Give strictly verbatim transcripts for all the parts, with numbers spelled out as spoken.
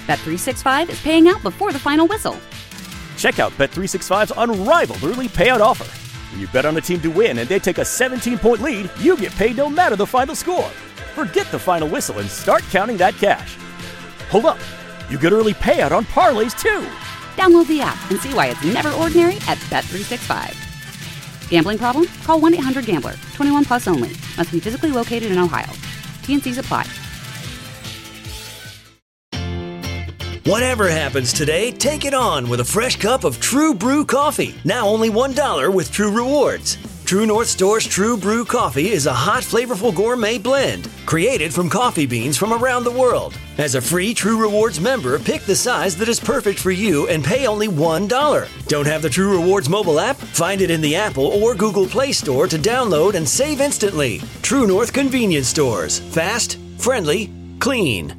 Bet three sixty-five is paying out before the final whistle. Check out Bet three sixty-five's unrivaled early payout offer. When you bet on a team to win and they take a seventeen-point lead, you get paid no matter the final score. Forget the final whistle and start counting that cash. Hold up. You get early payout on parlays, too. Download the app and see why it's never ordinary at Bet three sixty-five. Gambling problem? Call one eight hundred gambler. twenty-one plus only. Must be physically located in Ohio. T N Cs apply. Whatever happens today, take it on with a fresh cup of True Brew coffee. Now only one dollar with True Rewards. True North Store's True Brew coffee is a hot, flavorful gourmet blend created from coffee beans from around the world. As a free True Rewards member, pick the size that is perfect for you and pay only one dollar. Don't have the True Rewards mobile app? Find it in the Apple or Google Play Store to download and save instantly. True North Convenience Stores. Fast, friendly, clean.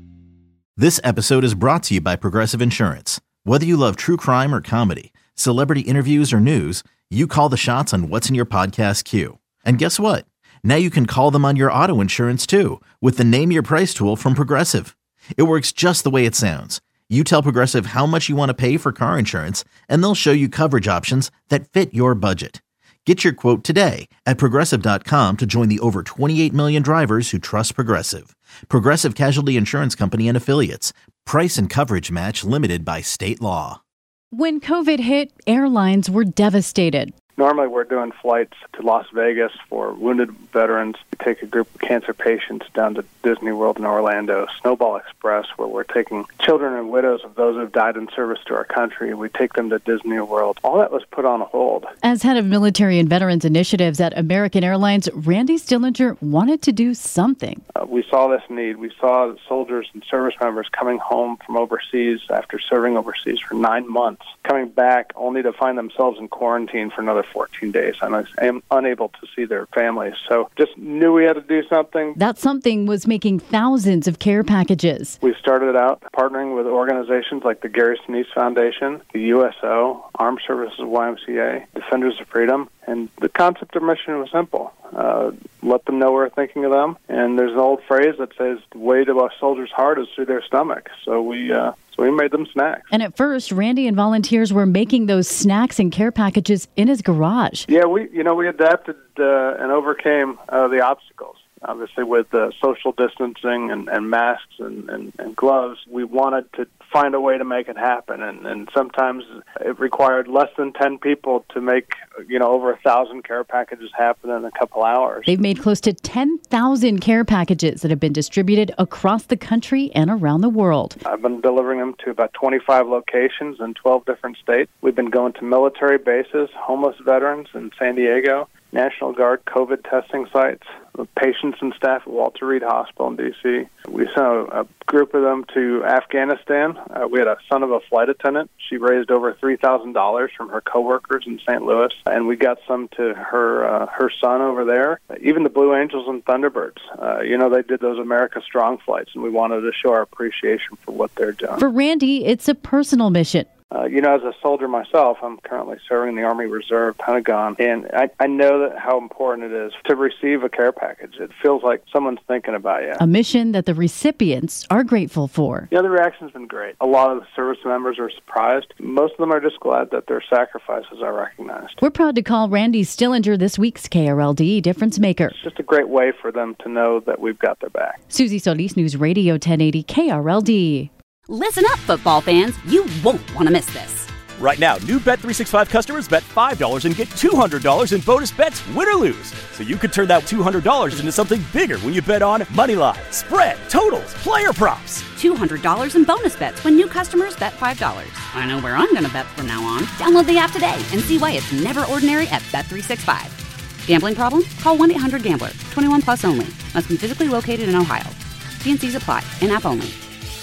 This episode is brought to you by Progressive Insurance. Whether you love true crime or comedy, celebrity interviews or news, you call the shots on what's in your podcast queue. And guess what? Now you can call them on your auto insurance too with the Name Your Price tool from Progressive. It works just the way it sounds. You tell Progressive how much you want to pay for car insurance, and they'll show you coverage options that fit your budget. Get your quote today at Progressive dot com to join the over twenty-eight million drivers who trust Progressive. Progressive Casualty Insurance Company and Affiliates. Price and coverage match limited by state law. When COVID hit, airlines were devastated. Normally we're doing flights to Las Vegas for wounded veterans. We take a group of cancer patients down to Disney World in Orlando, Snowball Express, where we're taking children and widows of those who've died in service to our country. We take them to Disney World. All that was put on hold. As head of military and veterans initiatives at American Airlines, Randy Stillinger wanted to do something. Uh, we saw this need. We saw soldiers and service members coming home from overseas after serving overseas for nine months, coming back only to find themselves in quarantine for another fourteen days. And I am unable to see their families. So just knew we had to do something. That something was making thousands of care packages. We started out partnering with organizations like the Gary Sinise Foundation, the U S O, Armed Services Y M C A, Defenders of Freedom. And the concept of mission was simple. Uh, let them know we're thinking of them. And there's an old phrase that says, the way to a soldier's heart is through their stomach. So we uh, so we made them snacks. And at first, Randy and volunteers were making those snacks and care packages in his garage. Yeah, we you know we adapted uh, and overcame uh, the obstacles. Obviously, with uh, social distancing and, and masks and, and, and gloves, we wanted to find a way to make it happen. And, and sometimes it required less than ten people to make, you know, over a thousand care packages happen in a couple hours. They've made close to ten thousand care packages that have been distributed across the country and around the world. I've been delivering them to about twenty-five locations in twelve different states. We've been going to military bases, homeless veterans in San Diego, National Guard COVID testing sites, patients and staff at Walter Reed Hospital in D C We sent a, a group of them to Afghanistan. Uh, we had a son of a flight attendant. She raised over three thousand dollars from her coworkers in Saint Louis, and we got some to her uh, her son over there. Even the Blue Angels and Thunderbirds, uh, you know, they did those America Strong flights, and we wanted to show our appreciation for what they're doing. For Randy, it's a personal mission. Uh, you know, as a soldier myself, I'm currently serving in the Army Reserve, Pentagon, and I, I know that how important it is to receive a care package. It feels like someone's thinking about you. A mission that the recipients are grateful for. Yeah, the reaction's been great. A lot of the service members are surprised. Most of them are just glad that their sacrifices are recognized. We're proud to call Randy Stillinger this week's K R L D Difference Maker. It's just a great way for them to know that we've got their back. Susie Solis, News Radio ten eighty K R L D. Listen up, football fans. You won't want to miss this. Right now, new Bet three sixty-five customers bet five dollars and get two hundred dollars in bonus bets, win or lose. So you could turn that two hundred dollars into something bigger when you bet on money line, spread, totals, player props. two hundred dollars in bonus bets when new customers bet five dollars. I know where I'm going to bet from now on. Download the app today and see why it's never ordinary at Bet three sixty-five. Gambling problem? Call one eight hundred gambler. twenty-one plus only. Must be physically located in Ohio. T N Cs apply. In-app only.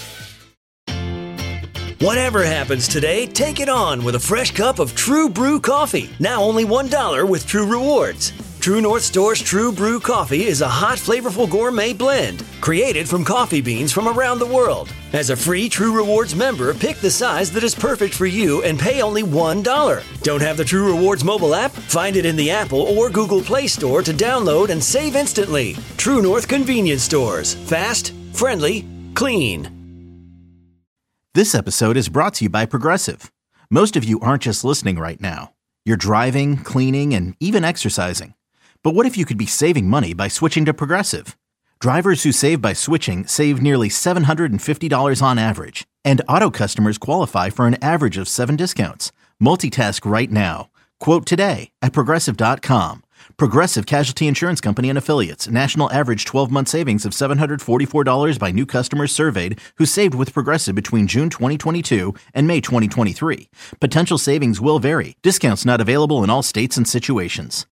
Whatever happens today, take it on with a fresh cup of True Brew coffee. Now only one dollar with True Rewards. True North Store's True Brew coffee is a hot, flavorful gourmet blend created from coffee beans from around the world. As a free True Rewards member, pick the size that is perfect for you and pay only one dollar. Don't have the True Rewards mobile app? Find it in the Apple or Google Play Store to download and save instantly. True North Convenience Stores. Fast, friendly, clean. This episode is brought to you by Progressive. Most of you aren't just listening right now. You're driving, cleaning, and even exercising. But what if you could be saving money by switching to Progressive? Drivers who save by switching save nearly seven hundred fifty dollars on average. And auto customers qualify for an average of seven discounts. Multitask right now. Quote today at Progressive dot com. Progressive Casualty Insurance Company and Affiliates. National average twelve-month savings of seven hundred forty-four dollars by new customers surveyed who saved with Progressive between June twenty twenty-two and May twenty twenty-three. Potential savings will vary. Discounts not available in all states and situations.